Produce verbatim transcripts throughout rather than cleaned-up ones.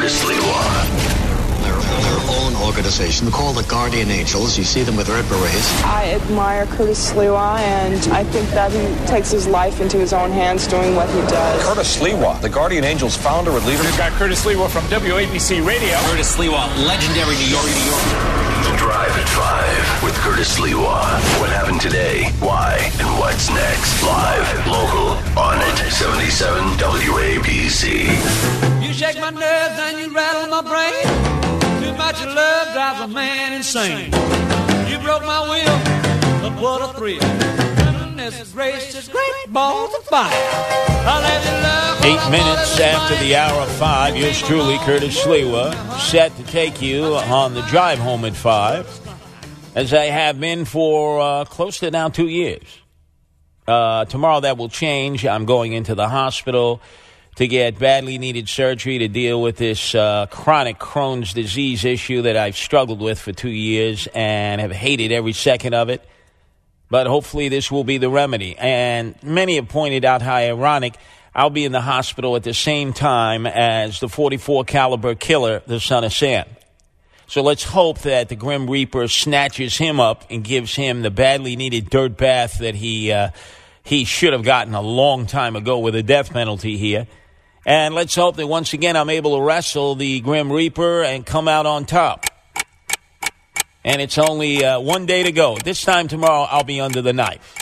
Curtis Sliwa. Their own organization called the Guardian Angels. You see them with red berets. I admire Curtis Sliwa, and I think that he takes his life into his own hands doing what he does. Curtis Sliwa, the Guardian Angels founder and leader. We've got Curtis Sliwa from W A B C Radio. Curtis Sliwa, legendary New York, New York. The Drive at five with Curtis Sliwa. What happened today? Why? And what's next? Live, local, on it. seventy-seven W A B C. You shake my nerves and you rattle my brain. Too much love drives a man insane. You broke my will, but what a thrill. Goodness gracious, great balls of fire. I'll have you love. Eight minutes after the hour of five, yours truly, Curtis Sliwa, set to take you on the drive home at five, as I have been for uh, close to now two years. Uh, tomorrow that will change. I'm going into the hospital to get badly needed surgery to deal with this uh, chronic Crohn's disease issue that I've struggled with for two years and have hated every second of it. But hopefully this will be the remedy. And many have pointed out how ironic I'll be in the hospital at the same time as the forty-four caliber killer, the Son of Sam. So let's hope that the Grim Reaper snatches him up and gives him the badly needed dirt bath that he uh, he should have gotten a long time ago with a death penalty here. And let's hope that once again I'm able to wrestle the Grim Reaper and come out on top. And it's only uh, one day to go. This time tomorrow I'll be under the knife.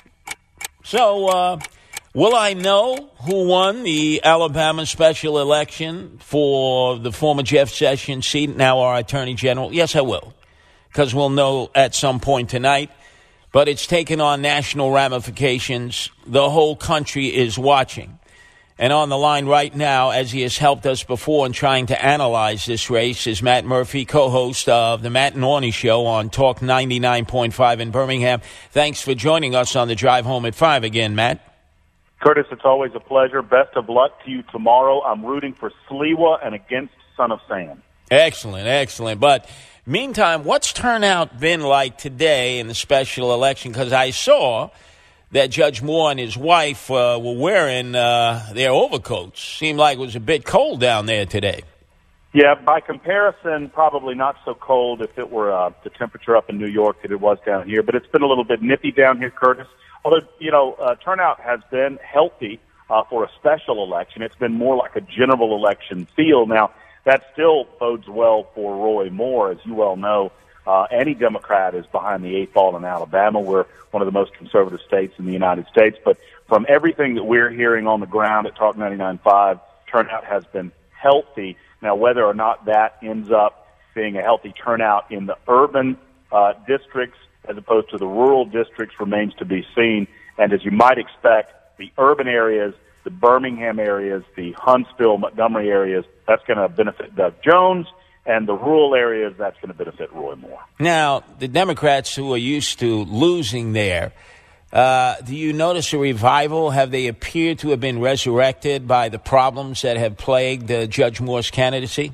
So, uh, will I know who won the Alabama special election for the former Jeff Sessions seat, now our Attorney General? Yes, I will, because we'll know at some point tonight. But it's taken on national ramifications. The whole country is watching. And on the line right now, as he has helped us before in trying to analyze this race, is Matt Murphy, co-host of the Matt and Orny Show on Talk ninety-nine point five in Birmingham. Thanks for joining us on the drive home at five again, Matt. Curtis, it's always a pleasure. Best of luck to you tomorrow. I'm rooting for Sliwa and against Son of Sam. Excellent, excellent. But meantime, what's turnout been like today in the special election? Because I saw that Judge Moore and his wife uh, were wearing uh, their overcoats. Seemed like it was a bit cold down there today. Yeah, by comparison, probably not so cold if it were uh, the temperature up in New York that it was down here. But it's been a little bit nippy down here, Curtis. Although, you know, uh, turnout has been healthy uh, for a special election. It's been more like a general election feel. Now, that still bodes well for Roy Moore. As you well know, uh, any Democrat is behind the eight ball in Alabama. We're one of the most conservative states in the United States. But from everything that we're hearing on the ground at Talk ninety-nine point five, turnout has been healthy. Now, whether or not that ends up being a healthy turnout in the urban uh, districts as opposed to the rural districts remains to be seen. And as you might expect, the urban areas, the Birmingham areas, the Huntsville, Montgomery areas, that's going to benefit Doug Jones. And the rural areas, that's going to benefit Roy Moore. Now, the Democrats who are used to losing there, uh, do you notice a revival? Have they appeared to have been resurrected by the problems that have plagued uh, Judge Moore's candidacy?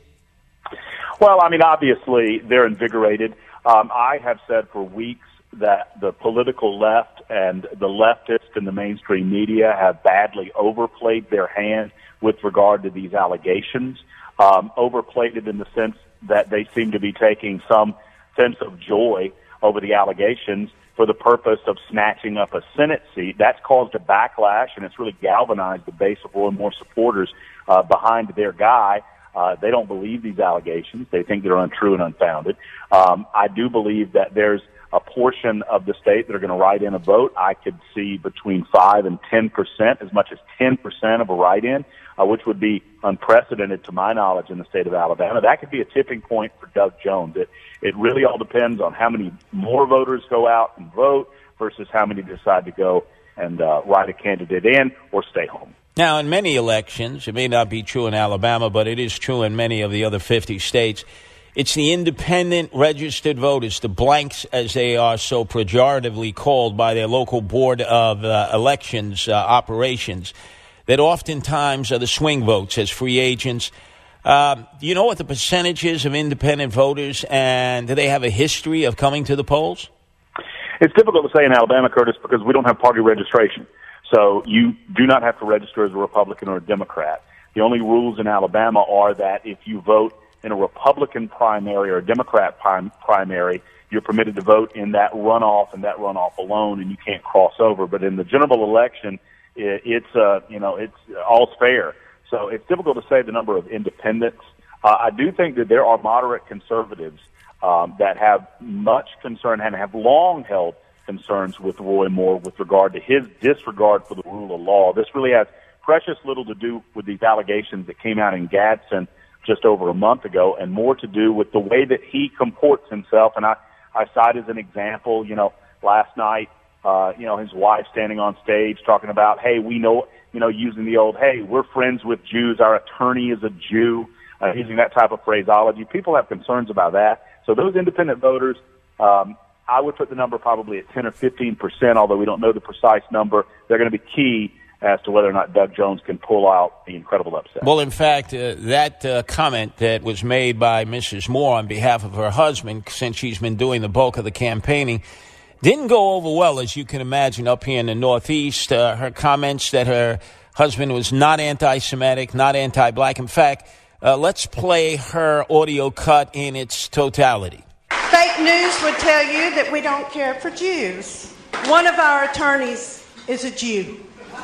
Well, I mean, obviously, they're invigorated. Um, I have said for weeks that the political left and the leftists in the mainstream media have badly overplayed their hand with regard to these allegations. Um, overplayed it in the sense that they seem to be taking some sense of joy over the allegations for the purpose of snatching up a Senate seat. That's caused a backlash, and it's really galvanized the base of Roy Moore supporters uh, behind their guy. Uh, they don't believe these allegations. They think they're untrue and unfounded. Um, I do believe that there's a portion of the state that are going to write in a vote. I could see between five and ten percent, as much as ten percent of a write-in, uh, which would be unprecedented to my knowledge in the state of Alabama. That could be a tipping point for Doug Jones. It, it really all depends on how many more voters go out and vote versus how many decide to go and uh, write a candidate in or stay home. Now, in many elections, it may not be true in Alabama, but it is true in many of the other fifty states, it's the independent registered voters, the blanks as they are so pejoratively called by their local board of uh, elections uh, operations, that oftentimes are the swing votes as free agents. Uh, do you know what the percentage is of independent voters, and do they have a history of coming to the polls? It's difficult to say in Alabama, Curtis, because we don't have party registration. So you do not have to register as a Republican or a Democrat. The only rules in Alabama are that if you vote in a Republican primary or a Democrat prim- primary, you're permitted to vote in that runoff and that runoff alone, and you can't cross over. But in the general election, it, it's uh, you know it's all's fair. So it's difficult to say the number of independents. Uh, I do think that there are moderate conservatives um, that have much concern and have long held concerns with Roy Moore with regard to his disregard for the rule of law. This really has precious little to do with these allegations that came out in Gadsden just over a month ago, and more to do with the way that he comports himself. And I, I cite as an example, you know, last night, uh, you know, his wife standing on stage talking about, hey, we know, you know, using the old, hey, we're friends with Jews, our attorney is a Jew, uh, using that type of phraseology. People have concerns about that. So those independent voters, um, I would put the number probably at ten or fifteen percent, although we don't know the precise number. They're going to be key as to whether or not Doug Jones can pull out the incredible upset. Well, in fact, uh, that uh, comment that was made by Missus Moore on behalf of her husband, since she's been doing the bulk of the campaigning, didn't go over well, as you can imagine, up here in the Northeast. Uh, her comments that her husband was not anti-Semitic, not anti-black. In fact, uh, let's play her audio cut in its totality. Fake news would tell you that we don't care for Jews. One of our attorneys is a Jew.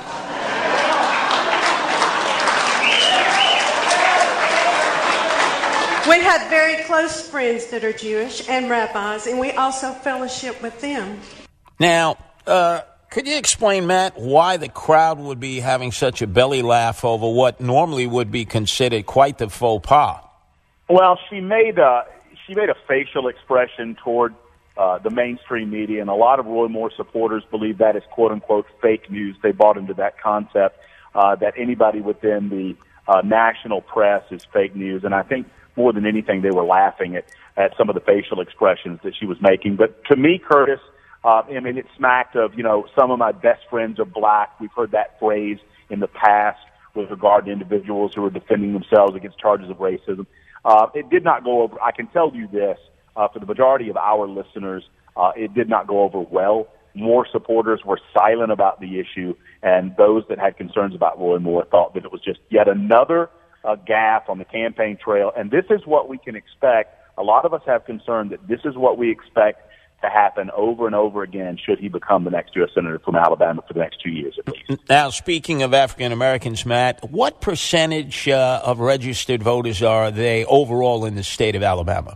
We have very close friends that are Jewish and rabbis, and we also fellowship with them. Now, uh, could you explain, Matt, why the crowd would be having such a belly laugh over what normally would be considered quite the faux pas? Well, she made a, she made a facial expression toward uh, the mainstream media, and a lot of Roy Moore supporters believe that is quote-unquote fake news. They bought into that concept uh, that anybody within the uh, national press is fake news, and I think more than anything, they were laughing at, at some of the facial expressions that she was making. But to me, Curtis, uh, I mean, it smacked of, you know, some of my best friends are black. We've heard that phrase in the past with regard to individuals who are defending themselves against charges of racism. Uh, it did not go over. I can tell you this, uh, for the majority of our listeners, uh, it did not go over well. More supporters were silent about the issue, and those that had concerns about Roy Moore thought that it was just yet another a gap on the campaign trail, and this is what we can expect. A lot of us have concern that this is what we expect to happen over and over again should he become the next U S Senator from Alabama for the next two years at least. Now, speaking of African Americans, Matt, what percentage uh, of registered voters are they overall in the state of Alabama?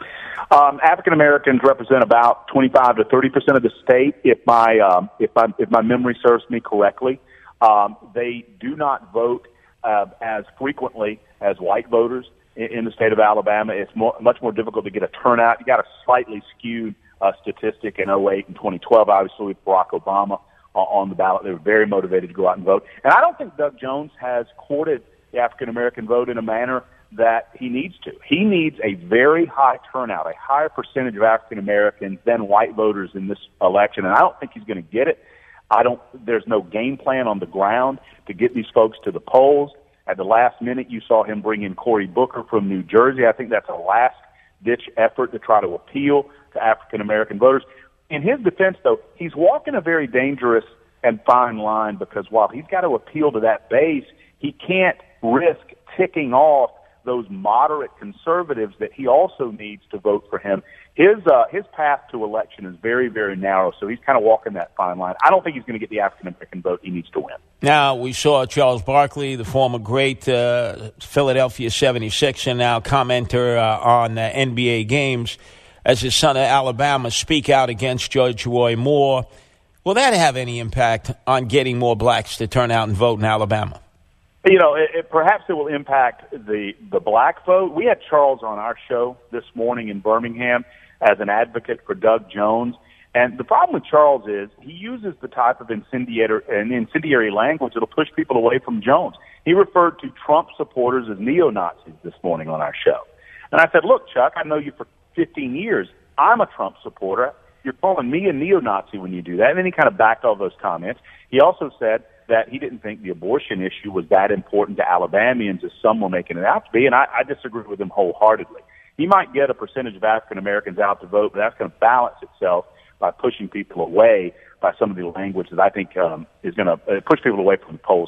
Um, African Americans represent about twenty-five to thirty percent of the state, if my um, if my if my memory serves me correctly. Um, they do not vote Uh, as frequently as white voters in, in the state of Alabama. It's more, much more difficult to get a turnout. You got a slightly skewed uh, statistic in oh eight and twenty twelve, obviously, with Barack Obama uh, on the ballot. They were very motivated to go out and vote. And I don't think Doug Jones has courted the African-American vote in a manner that he needs to. He needs a very high turnout, a higher percentage of African-Americans than white voters in this election, and I don't think he's going to get it. I don't. There's no game plan on the ground to get these folks to the polls. At the last minute, you saw him bring in Cory Booker from New Jersey. I think that's a last-ditch effort to try to appeal to African-American voters. In his defense, though, he's walking a very dangerous and fine line because while he's got to appeal to that base, he can't risk ticking off those moderate conservatives that he also needs to vote for him. His uh, his path to election is very, very narrow, so he's kind of walking that fine line. I don't think he's going to get the African-American vote he needs to win. Now, we saw Charles Barkley, the former great uh, Philadelphia seventy-six and now commenter uh, on uh, N B A games, as his son of Alabama, speak out against Judge Roy Moore. Will that have any impact on getting more blacks to turn out and vote in Alabama? You know, it, it, perhaps it will impact the, the black vote. We had Charles on our show this morning in Birmingham as an advocate for Doug Jones. And the problem with Charles is he uses the type of incendiary, an incendiary language that will push people away from Jones. He referred to Trump supporters as neo-Nazis this morning on our show. And I said, look, Chuck, I know you for fifteen years. I'm a Trump supporter. You're calling me a neo-Nazi when you do that. And then he kind of backed all those comments. He also said that he didn't think the abortion issue was that important to Alabamians as some were making it out to be, and I, I disagree with him wholeheartedly. He might get a percentage of African Americans out to vote, but that's going to balance itself by pushing people away by some of the language that I think um, is going to uh, push people away from the polls tonight.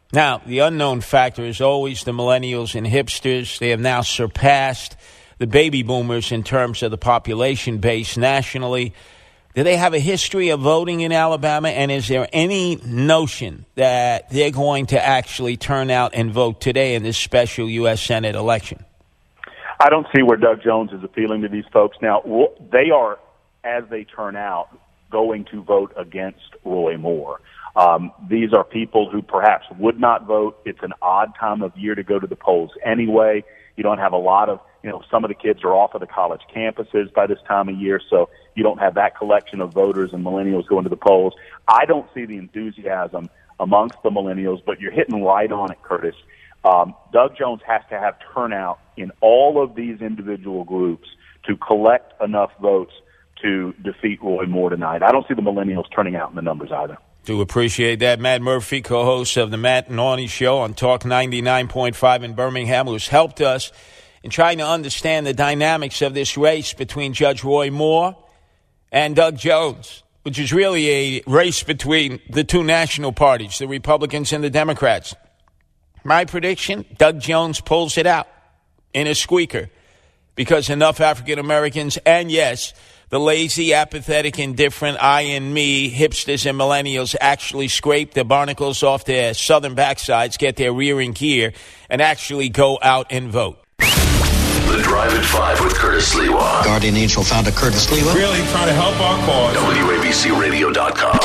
Now, the unknown factor is always the millennials and hipsters. They have now surpassed the baby boomers in terms of the population base nationally. Do they have a history of voting in Alabama? And is there any notion that they're going to actually turn out and vote today in this special U S Senate election? I don't see where Doug Jones is appealing to these folks. Now, they are, as they turn out, going to vote against Roy Moore. Um, these are people who perhaps would not vote. It's an odd time of year to go to the polls anyway. You don't have a lot of, you know, some of the kids are off of the college campuses by this time of year, so you don't have that collection of voters and millennials going to the polls. I don't see the enthusiasm amongst the millennials, but you're hitting right on it, Curtis. Um, Doug Jones has to have turnout in all of these individual groups to collect enough votes to defeat Roy Moore tonight. I don't see the millennials turning out in the numbers either. Do appreciate that. Matt Murphy, co-host of the Matt and Arnie Show on Talk ninety-nine point five in Birmingham, who's helped us in trying to understand the dynamics of this race between Judge Roy Moore and Doug Jones, which is really a race between the two national parties, the Republicans and the Democrats. My prediction, Doug Jones pulls it out in a squeaker because enough African Americans and, yes, the lazy, apathetic, indifferent, I and me, hipsters and millennials actually scrape the barnacles off their southern backsides, get their rear in gear, and actually go out and vote. The Drive at five with Curtis Sliwa. Guardian Angel founder Curtis Sliwa. Really trying to help our cause. W A B C radio dot com.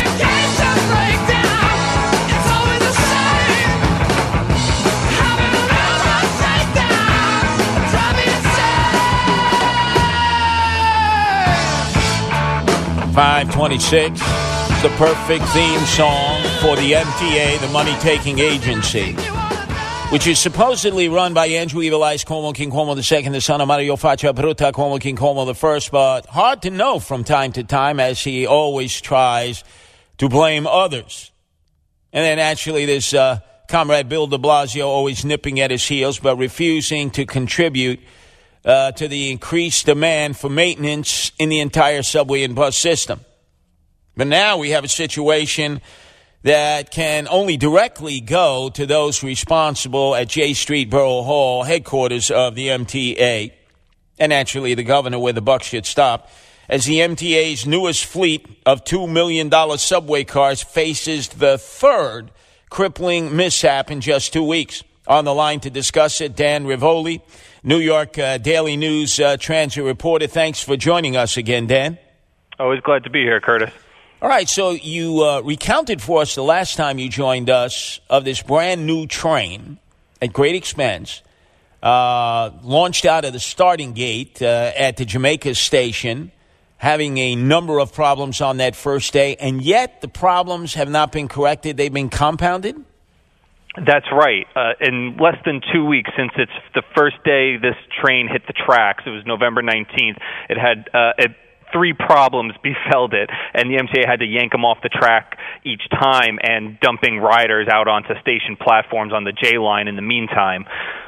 five twenty-six, the perfect theme song for the M T A, the money-taking agency, which is supposedly run by Andrew Evil Eyes Cuomo, King Cuomo the second, the son of Mario Faccia Bruta Cuomo, King Cuomo the first, but hard to know from time to time as he always tries to blame others. And then actually there's uh, Comrade Bill de Blasio always nipping at his heels but refusing to contribute Uh, to the increased demand for maintenance in the entire subway and bus system. But now we have a situation that can only directly go to those responsible at J Street Borough Hall, headquarters of the M T A, and actually the governor where the buck should stop, as the M T A's newest fleet of two million dollars subway cars faces the third crippling mishap in just two weeks. On the line to discuss it, Dan Rivoli, New York uh, Daily News uh, transit reporter. Thanks for joining us again, Dan. Always glad to be here, Curtis. All right, so you uh, recounted for us the last time you joined us of this brand new train at great expense, uh, launched out of the starting gate uh, at the Jamaica station, having a number of problems on that first day, and yet the problems have not been corrected. They've been compounded? That's right. Uh, in less than two weeks since it's the first day this train hit the tracks, it was November nineteenth, it had uh, it, three problems befell it, and the M T A had to yank them off the track each time and dumping riders out onto station platforms on the J line in the meantime.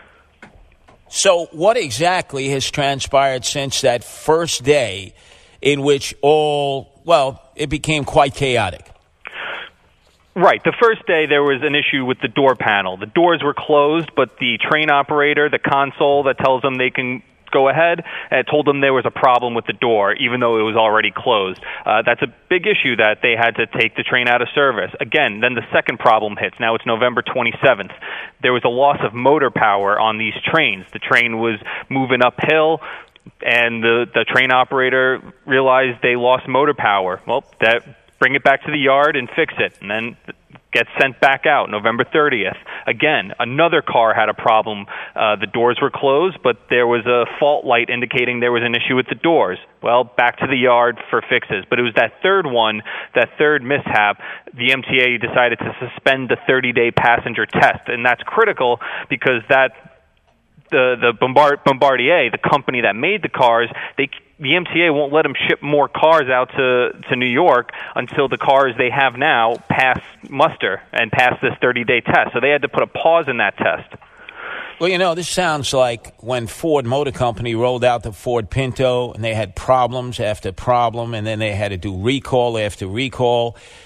So what exactly has transpired since that first day in which all, well, it became quite chaotic? Right. The first day there was an issue with the door panel. The doors were closed, but the train operator, the console that tells them they can go ahead, uh, told them there was a problem with the door, even though it was already closed. Uh, that's a big issue that they had to take the train out of service. Again, then the second problem hits. Now it's November twenty-seventh. There was a loss of motor power on these trains. The train was moving uphill, and the, the train operator realized they lost motor power. Well, that... bring it back to the yard and fix it, and then get sent back out November thirtieth. Again, another car had a problem. Uh, the doors were closed, but there was a fault light indicating there was an issue with the doors. Well, back to the yard for fixes. But it was that third one, that third mishap, the M T A decided to suspend the thirty-day passenger test, and that's critical because that the the Bombard, Bombardier, the company that made the cars, they the M T A won't let them ship more cars out to, to New York until the cars they have now pass muster and pass this thirty-day test. So they had to put a pause in that test. Well, you know, this sounds like when Ford Motor Company rolled out the Ford Pinto, and they had problems after problem, and then they had to do recall after recall.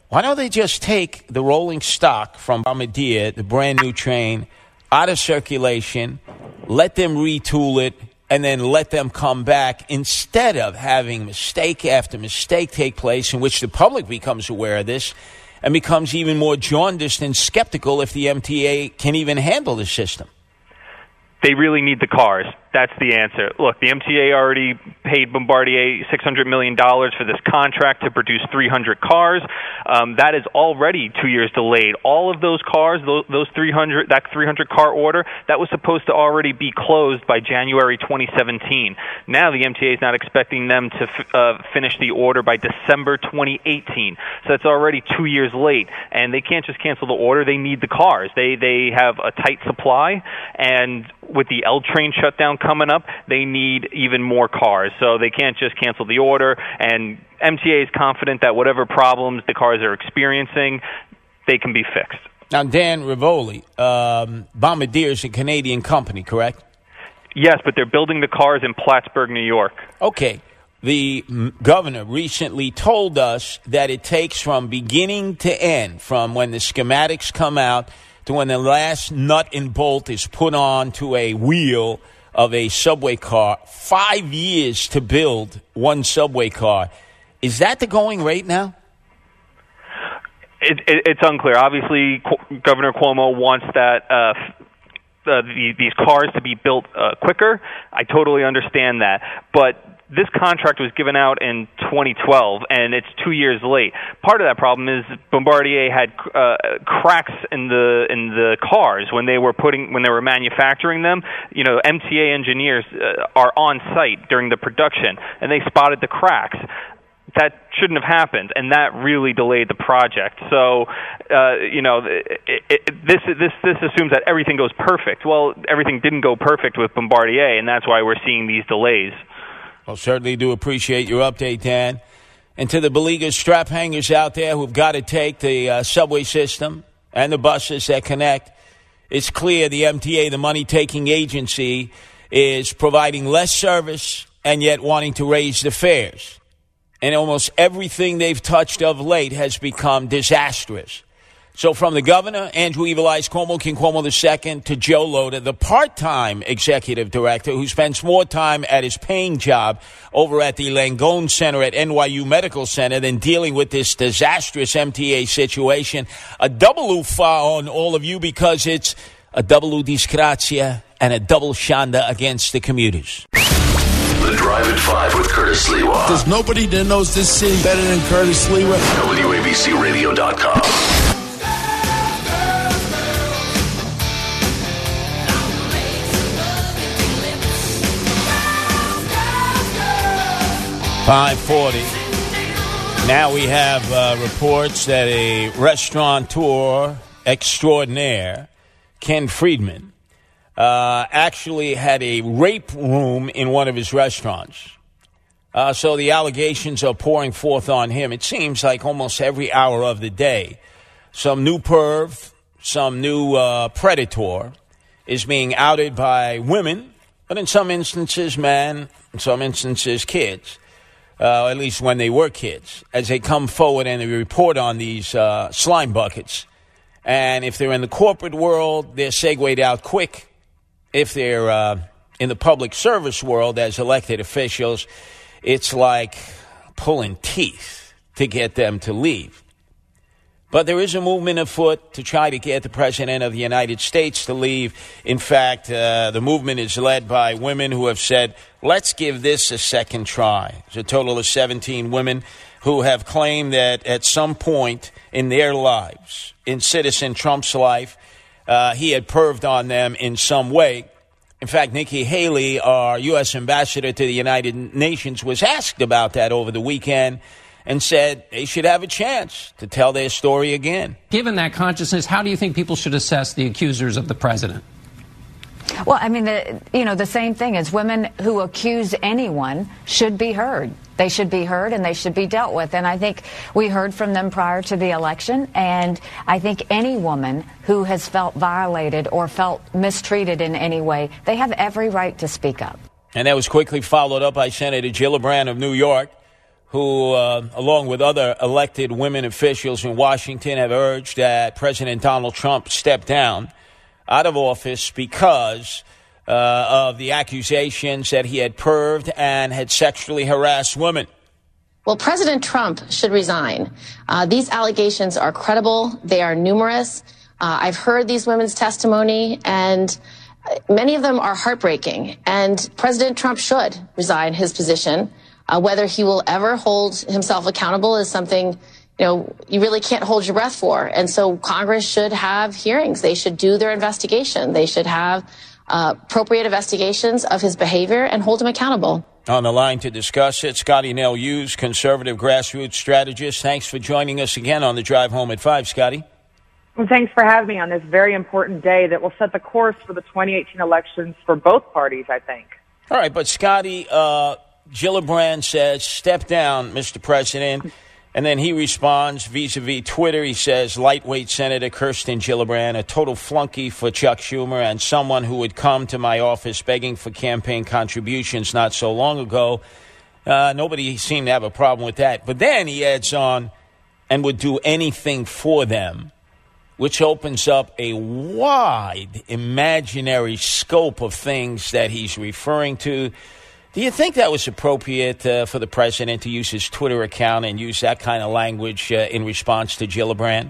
Why don't they just take the rolling stock from Bombardier, the brand new train, out of circulation, let them retool it, and then let them come back instead of having mistake after mistake take place in which the public becomes aware of this and becomes even more jaundiced and skeptical if the M T A can even handle the system? They really need the cars. That's the answer. Look, the M T A already paid Bombardier six hundred million dollars for this contract to produce three hundred cars. Um, that is already two years delayed. All of those cars, those, those three hundred, that three hundred car order, that was supposed to already be closed by January twenty seventeen. Now the M T A is not expecting them to f- uh, finish the order by December twenty eighteen. So that's already two years late. And they can't just cancel the order. They need the cars. They, they have a tight supply, and with the L train shutdown coming up, they need even more cars. So they can't just cancel the order. And M T A is confident that whatever problems the cars are experiencing, they can be fixed. Now, Dan Rivoli, um, Bombardier is a Canadian company, correct? Yes, but they're building the cars in Plattsburgh, New York. Okay. The governor recently told us that it takes from beginning to end, from when the schematics come out to when the last nut and bolt is put on to a wheel of a subway car, five years to build one subway car. Is that the going rate now? It, it, it's unclear. Obviously, Qu- Governor Cuomo wants that uh, uh, the, these cars to be built uh, quicker. I totally understand that. But this contract was given out in twenty twelve, and it's two years late. Part of that problem is Bombardier had uh, cracks in the in the cars when they were putting when they were manufacturing them. You know, M T A engineers uh, are on site during the production, and they spotted the cracks. That shouldn't have happened, and that really delayed the project. So, uh, you know, it, it, this this this assumes that everything goes perfect. Well, everything didn't go perfect with Bombardier, and that's why we're seeing these delays. Well, certainly do appreciate your update, Dan. And to the beleaguered strap hangers out there who've got to take the uh, subway system and the buses that connect, it's clear the M T A, the money-taking agency, is providing less service and yet wanting to raise the fares. And almost everything they've touched of late has become disastrous. So from the governor, Andrew Evil Eyes Cuomo, King Cuomo the Second, to Joe Lhota, the part-time executive director who spends more time at his paying job over at the Langone Center at N Y U Medical Center than dealing with this disastrous M T A situation. A double ufa on all of you because it's a double disgrazia and a double shanda against the commuters. The Drive at five with Curtis Sliwa. There's nobody that knows this city better than Curtis Sliwa. W A B C radio dot com. five forty. Now we have uh, reports that a restaurateur extraordinaire, Ken Friedman, uh, actually had a rape room in one of his restaurants. Uh, so the allegations are pouring forth on him. It seems like almost every hour of the day, some new perv, some new uh, predator is being outed by women, but in some instances men, in some instances kids. Uh, at least when they were kids, as they come forward and they report on these uh, slime buckets. And if they're in the corporate world, they're segued out quick. If they're uh, in the public service world as elected officials, it's like pulling teeth to get them to leave. But there is a movement afoot to try to get the President of the United States to leave. In fact, uh, the movement is led by women who have said, let's give this a second try. There's a total of seventeen women who have claimed that at some point in their lives, in Citizen Trump's life, uh, he had perved on them in some way. In fact, Nikki Haley, our U S ambassador to the United Nations, was asked about that over the weekend and said they should have a chance to tell their story again. Given that consciousness, how do you think people should assess the accusers of the president? Well, I mean, the, you know, the same thing is women who accuse anyone should be heard. They should be heard and they should be dealt with. And I think we heard from them prior to the election. And I think any woman who has felt violated or felt mistreated in any way, they have every right to speak up. And that was quickly followed up by Senator Gillibrand of New York, who, uh, along with other elected women officials in Washington, have urged that President Donald Trump step down out of office because uh, of the accusations that he had perved and had sexually harassed women. Well, President Trump should resign. Uh, these allegations are credible. They are numerous. Uh, I've heard these women's testimony, and many of them are heartbreaking. And President Trump should resign his position. Uh, whether he will ever hold himself accountable is something, you know, you really can't hold your breath for. And so Congress should have hearings. They should do their investigation. They should have uh, appropriate investigations of his behavior and hold him accountable. On the line to discuss it, Scotty Nell Hughes, conservative grassroots strategist. Thanks for joining us again on the Drive Home at five, Scotty. Well, thanks for having me on this very important day that will set the course for the twenty eighteen elections for both parties, I think. All right, but Scotty, uh, Gillibrand says, step down, Mister President. And then he responds vis-a-vis Twitter. He says, lightweight Senator Kirsten Gillibrand, a total flunky for Chuck Schumer and someone who would come to my office begging for campaign contributions not so long ago. Uh, nobody seemed to have a problem with that. But then he adds on, and would do anything for them, which opens up a wide imaginary scope of things that he's referring to. Do you think that was appropriate uh, for the president to use his Twitter account and use that kind of language uh, in response to Gillibrand?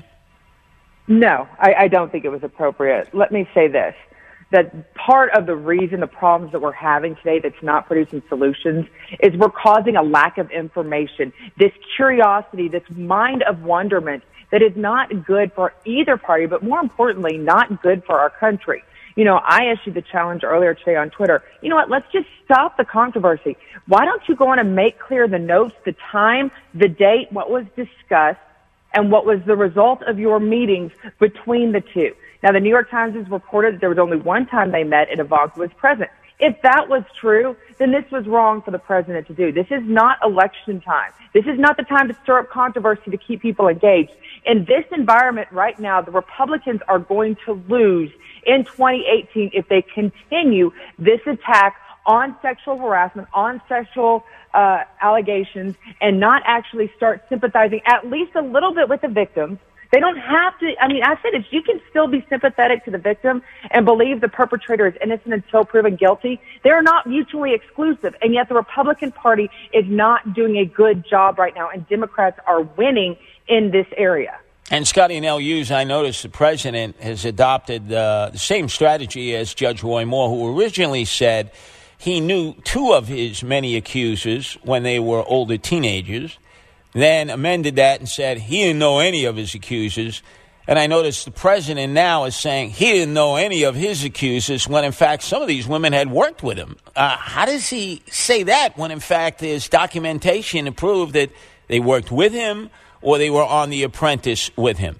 No, I, I don't think it was appropriate. Let me say this, that part of the reason the problems that we're having today that's not producing solutions is we're causing a lack of information, this curiosity, this mind of wonderment that is not good for either party, but more importantly, not good for our country. You know, I issued the challenge earlier today on Twitter. You know what? Let's just stop the controversy. Why don't you go on and make clear the notes, the time, the date, what was discussed, and what was the result of your meetings between the two? Now, the New York Times has reported that there was only one time they met and Ivanka was present. If that was true, then this was wrong for the president to do. This is not election time. This is not the time to stir up controversy to keep people engaged. In this environment right now, the Republicans are going to lose in twenty eighteen if they continue this attack on sexual harassment, on sexual uh, allegations, and not actually start sympathizing at least a little bit with the victims. They don't have to, I mean, I said it, you can still be sympathetic to the victim and believe the perpetrator is innocent until proven guilty. They're not mutually exclusive, and yet the Republican Party is not doing a good job right now, and Democrats are winning in this area. And Scotty Nell Hughes, I noticed the president has adopted uh, the same strategy as Judge Roy Moore, who originally said he knew two of his many accusers when they were older teenagers, then amended that and said he didn't know any of his accusers. And I noticed the president now is saying he didn't know any of his accusers when, in fact, some of these women had worked with him. Uh, how does he say that when, in fact, there's documentation to prove that they worked with him or they were on The Apprentice with him?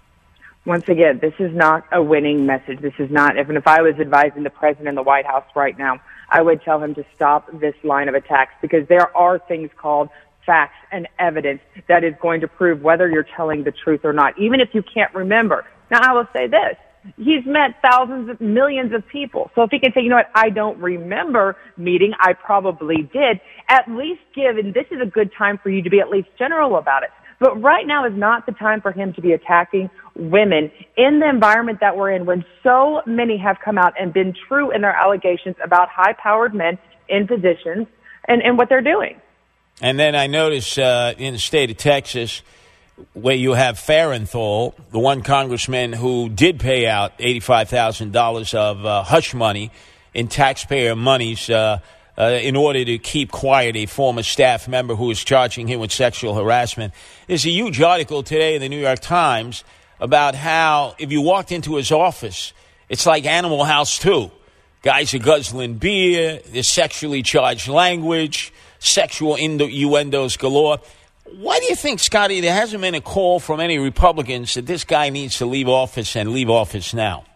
Once again, this is not a winning message. This is not, even if I was advising the president in the White House right now, I would tell him to stop this line of attacks, because there are things called facts and evidence that is going to prove whether you're telling the truth or not, even if you can't remember. Now, I will say this. He's met thousands of millions of people. So if he can say, you know what, I don't remember meeting, I probably did, at least give, and this is a good time for you to be at least general about it. But right now is not the time for him to be attacking women in the environment that we're in, when so many have come out and been true in their allegations about high-powered men in positions and, and what they're doing. And then I notice uh, in the state of Texas, where you have Farenthal, the one congressman who did pay out eighty-five thousand dollars of uh, hush money in taxpayer monies uh, uh, in order to keep quiet a former staff member who was charging him with sexual harassment. There's a huge article today in the New York Times about how if you walked into his office, it's like Animal House two. Guys are guzzling beer, there's sexually charged language, sexual innuendos galore. Why do you think, Scotty, there hasn't been a call from any Republicans that this guy needs to leave office and leave office now?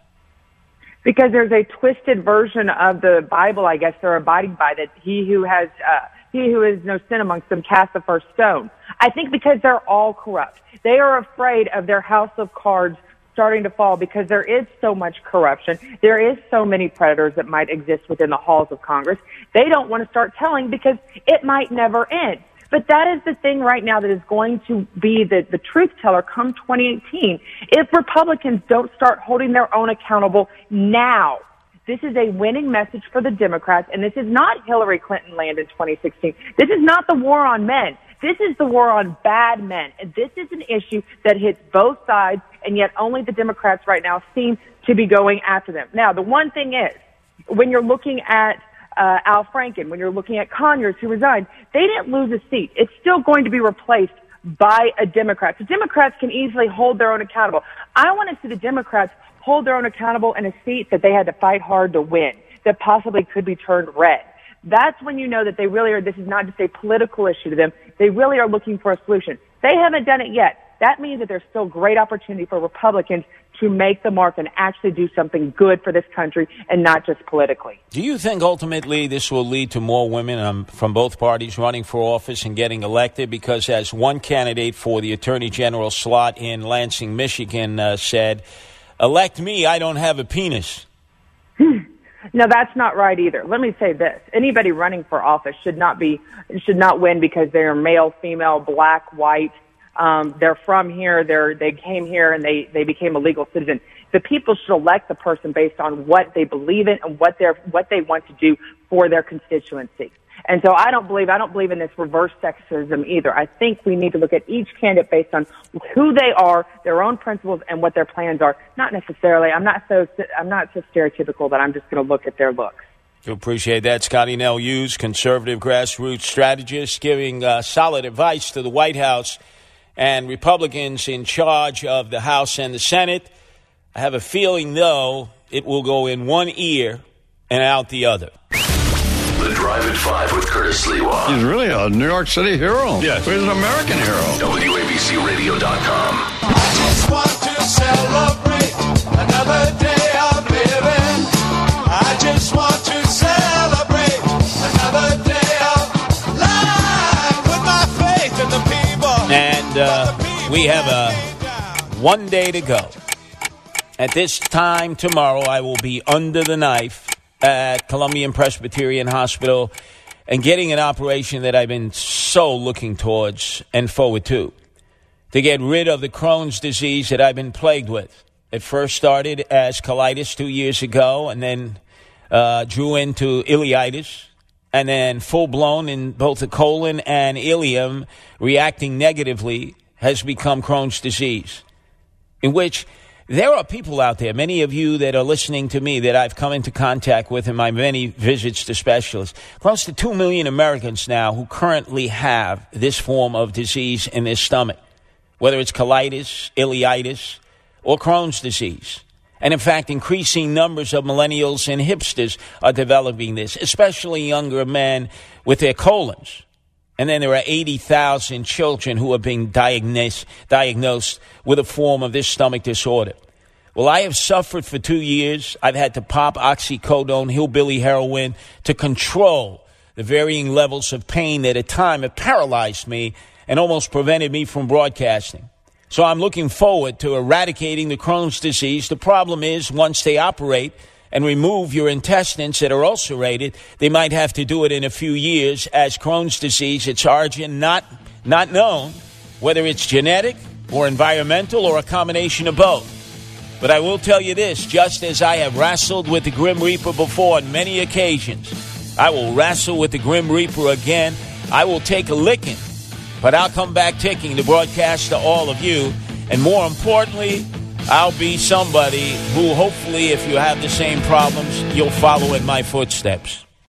Because there's a twisted version of the Bible, I guess, they're abiding by, that he who has, uh, he who has no sin amongst them cast the first stone. I think because they're all corrupt. They are afraid of their house of cards starting to fall, because there is so much corruption. There is so many predators that might exist within the halls of Congress. They don't want to start telling because it might never end. But that is the thing right now that is going to be the, the truth teller come twenty eighteen. If Republicans don't start holding their own accountable now, this is a winning message for the Democrats, and this is not Hillary Clinton land in twenty sixteen. This is not the war on men. This is the war on bad men. And this is an issue that hits both sides, and yet only the Democrats right now seem to be going after them. Now, the one thing is, when you're looking at uh, Al Franken, when you're looking at Conyers, who resigned, they didn't lose a seat. It's still going to be replaced by a Democrat. So Democrats can easily hold their own accountable. I want to see the Democrats hold their own accountable in a seat that they had to fight hard to win, that possibly could be turned red. That's when you know that they really are, this is not just a political issue to them. They really are looking for a solution. They haven't done it yet. That means that there's still great opportunity for Republicans to make the mark and actually do something good for this country and not just politically. Do you think ultimately this will lead to more women um, from both parties running for office and getting elected? Because as one candidate for the Attorney General slot in Lansing, Michigan uh, said, elect me, I don't have a penis. No, that's not right either. Let me say this. Anybody running for office should not be, should not win because they're male, female, black, white. Um, they're from here. They're, they came here and they, they became a legal citizen. The people should elect the person based on what they believe in and what they're, what they want to do for their constituency. And so I don't believe, I don't believe in this reverse sexism either. I think we need to look at each candidate based on who they are, their own principles, and what their plans are. Not necessarily, I'm not so, I'm not so stereotypical that I'm just going to look at their looks. You appreciate that. Scotty Nell Hughes, conservative grassroots strategist, giving uh, solid advice to the White House and Republicans in charge of the House and the Senate. I have a feeling, though, it will go in one ear and out the other. The Drive at five with Curtis Lewa. He's really a New York City hero. Yes. He's an American hero. W A B C radio dot com. I just want to celebrate another day of living. I just want to celebrate another day of life. Put my faith in the people. And uh, we have a one day to go. At this time tomorrow, I will be under the knife at Columbian Presbyterian Hospital and getting an operation that I've been so looking towards and forward to, to get rid of the Crohn's disease that I've been plagued with. It first started as colitis two years ago and then uh, drew into ileitis and then full-blown in both the colon and ileum, reacting negatively, has become Crohn's disease, in which there are people out there, many of you that are listening to me, that I've come into contact with in my many visits to specialists. Close to two million Americans now who currently have this form of disease in their stomach, whether it's colitis, ileitis, or Crohn's disease. And in fact, increasing numbers of millennials and hipsters are developing this, especially younger men with their colons. And then there are eighty thousand children who are being diagnosed, diagnosed with a form of this stomach disorder. Well, I have suffered for two years. I've had to pop oxycodone, hillbilly heroin to control the varying levels of pain that at times have paralyzed me and almost prevented me from broadcasting. So I'm looking forward to eradicating the Crohn's disease. The problem is once they operate and remove your intestines that are ulcerated, they might have to do it in a few years, as Crohn's disease, its origin not not known, whether it's genetic or environmental or a combination of both. But I will tell you this, just as I have wrestled with the Grim Reaper before on many occasions, I will wrestle with the Grim Reaper again. I will take a licking, but I'll come back ticking to broadcast to all of you. And more importantly, I'll be somebody who hopefully, if you have the same problems, you'll follow in my footsteps.